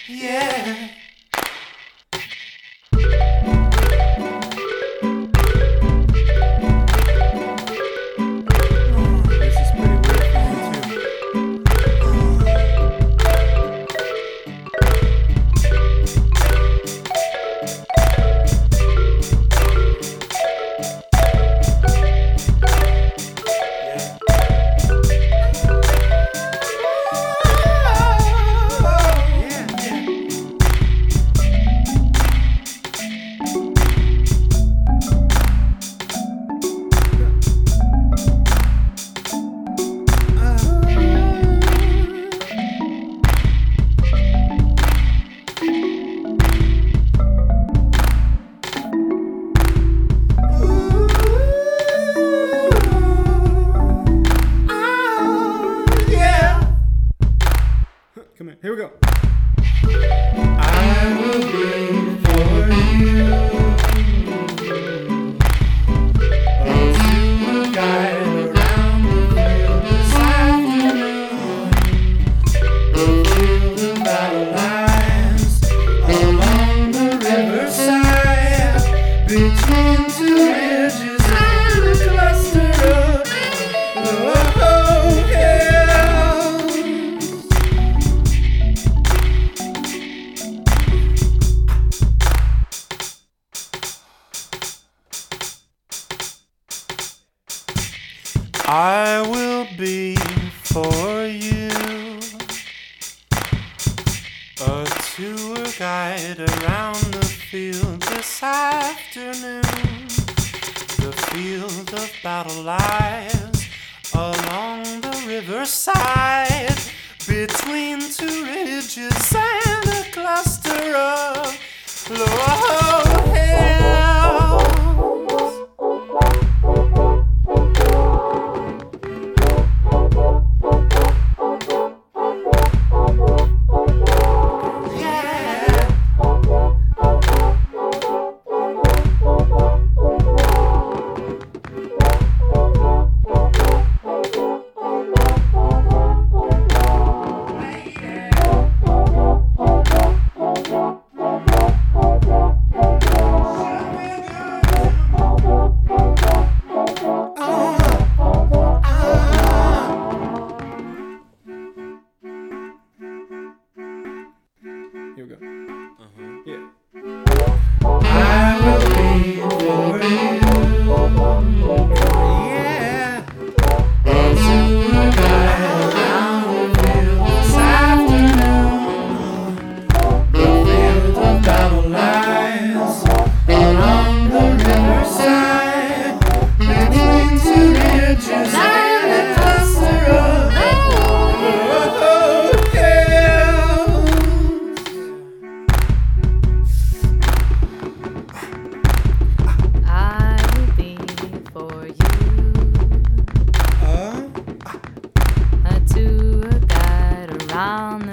Yeah. This is pretty weird for me too. Come here. Here we go. I will be for you. To a guide around the field this afternoon. The field of battle lines along the riverside, between two ridges and a cluster of I will be for you, a tour guide around the field this afternoon. The field of battle lies along the riverside, between two ridges and a cluster of low hills. Here we go. Yeah. I will be for you. Yeah. To a guide around the field this afternoon. The field of battle lies along the riverside, between two ridges and a cluster of to a guide around